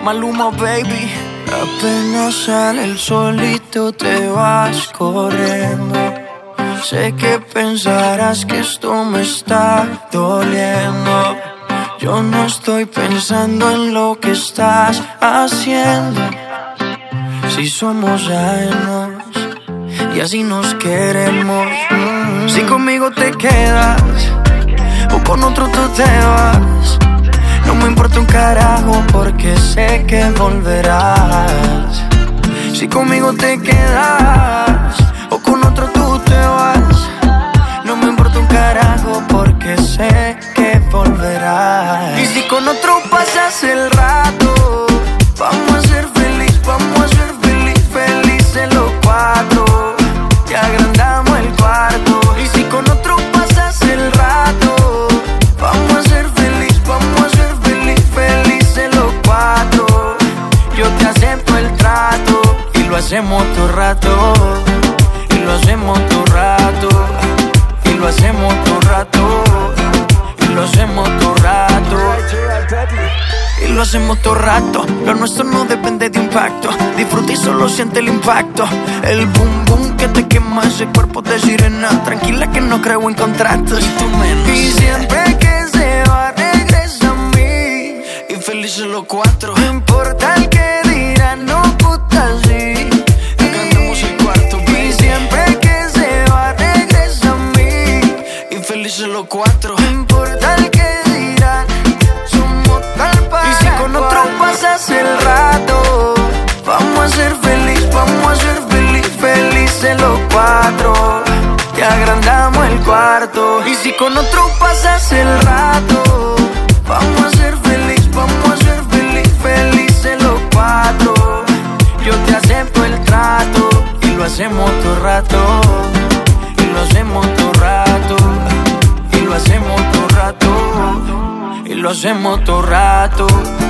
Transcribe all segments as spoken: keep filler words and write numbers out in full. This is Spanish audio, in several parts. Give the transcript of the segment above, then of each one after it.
Maluma, baby. Apenas sale el solito te vas corriendo. Sé que pensarás que esto me está doliendo. Yo no estoy pensando en lo que estás haciendo. Si somos ajenos y así nos queremos. Si conmigo te quedas o con otro tú te vas, no me importa un carajo porque sé que volverás. Si conmigo te quedas o con otro tú te vas, no me importa un carajo porque sé que volverás. Y si con otro pasas el rato, vamos a ser feliz, vamos a ser feliz, felices los cuatro. Te agrandamos el cuarto. Y si con otro pasas el rato, vamos a ser feliz, vamos a ser feliz, felices los cuatro. Yo te acepto el trato y lo hacemos todo rato. Y lo hacemos todo rato. Y lo hacemos todo rato. Y lo hacemos todo rato. Y lo hacemos todo rato. Lo nuestro no depende de impacto. Disfruta y solo siente el impacto. El boom boom que te quema ese cuerpo de sirena. Tranquila que no creo en contratos. Y tú menos. Y siempre que se va regresa a mí. Y felices los cuatro. No importa el que dirán, no puta sí. Cantamos el cuarto, baby. Y siempre que se va regresa a mí. Y felices los cuatro. No importa el que dirán, somos tal para. Y si con otro pasas el rato, vamos a ser feliz, vamos a ser feliz, felices los cuatro. Te agrandamos el cuarto. Y si con otro pasas el rato, vamos a ser feliz, vamos a ser feliz, felices los cuatro. Yo te acepto el trato y lo hacemos todo rato. Y lo hacemos todo rato. Y lo hacemos todo rato. Y lo hacemos todo rato.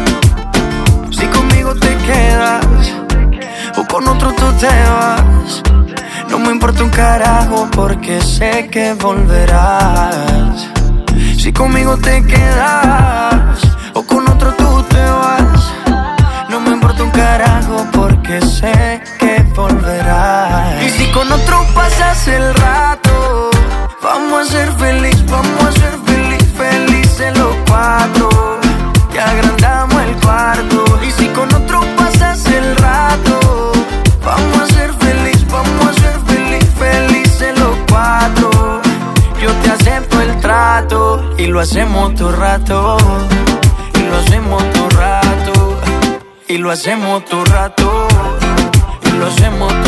Si conmigo te quedas o con otro tú te vas, no me importa un carajo porque sé que volverás. Si conmigo te quedas o con otro tú te vas, no me importa un carajo porque sé que volverás. Y si con otro pasas el rato, vamos a ser feliz, vamos a ser feliz, felices los cuatro. Te agrandamos el cuarto. Y si con otro pasas el rato, vamos a ser feliz, vamos a ser feliz, felices los cuatro. Yo te acepto el trato y lo hacemos todo rato. Y lo hacemos todo rato. Y lo hacemos todo rato. Y lo hacemos todo rato.